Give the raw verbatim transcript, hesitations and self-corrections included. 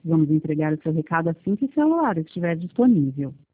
Vamos entregar o seu recado assim que o celular estiver disponível.